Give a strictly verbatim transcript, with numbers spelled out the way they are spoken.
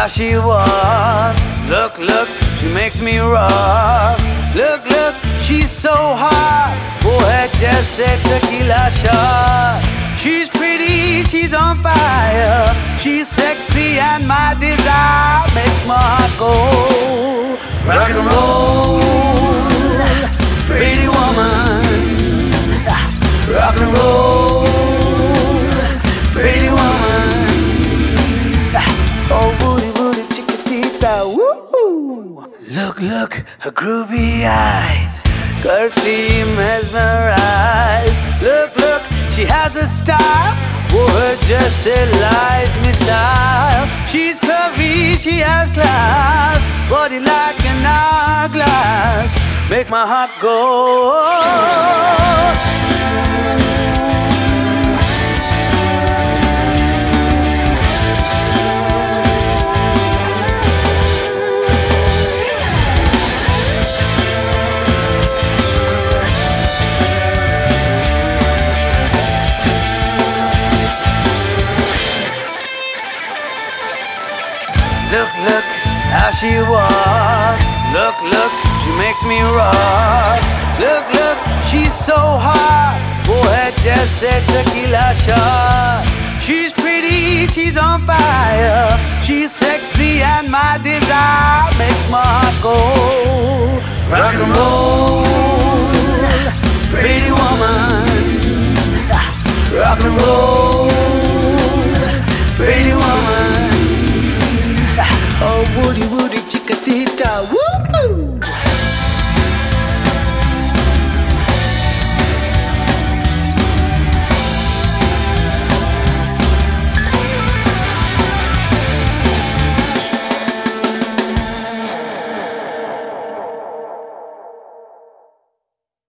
how she walks. Look, look, she makes me rock. Look, look, she's so hot. Go ahead, just say tequila shot. She's pretty, she's on fire. She's sexy and my desire makes my heart go rock and roll. Pretty woman, rock and roll. Pretty woman, oh booty booty chiquitita, woo. Look, look, her groovy eyes, girthy mesmerized. Look, look, she has a style, would just a life missile. She's curvy, she has class, body like an hourglass, make my heart go. Look, look, how she walks. Look, look, she makes me rock. Look, look, she's so hot. Go ahead, just say tequila shot. She's pretty, she's on fire. She's sexy and my desire makes my heart go rock and roll. Pretty woman, rock and roll. Pretty woman, oh woody woody chiquitita, woo.